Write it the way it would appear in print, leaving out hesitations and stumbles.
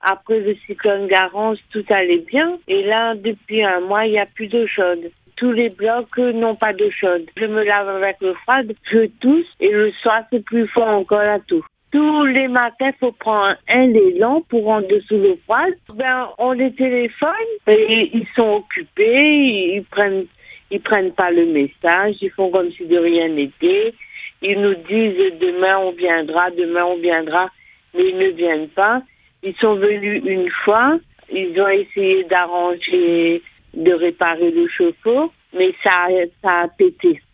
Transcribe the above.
Après le cyclone Garance, tout allait bien. Et là, depuis un mois, il n'y a plus d'eau chaude. Tous les blocs n'ont pas d'eau chaude. Je me lave avec l'eau froide, je tousse et le soir, c'est plus fort encore la toux. Tous les matins, il faut prendre un élan pour rentrer sous l'eau froide. On les téléphone et ils sont occupés, ils prennent pas le message, ils font comme si de rien n'était. Ils nous disent demain on viendra, mais ils ne viennent pas. Ils sont venus une fois, ils ont essayé d'arranger, de réparer le chauffe-eau, mais ça a pété.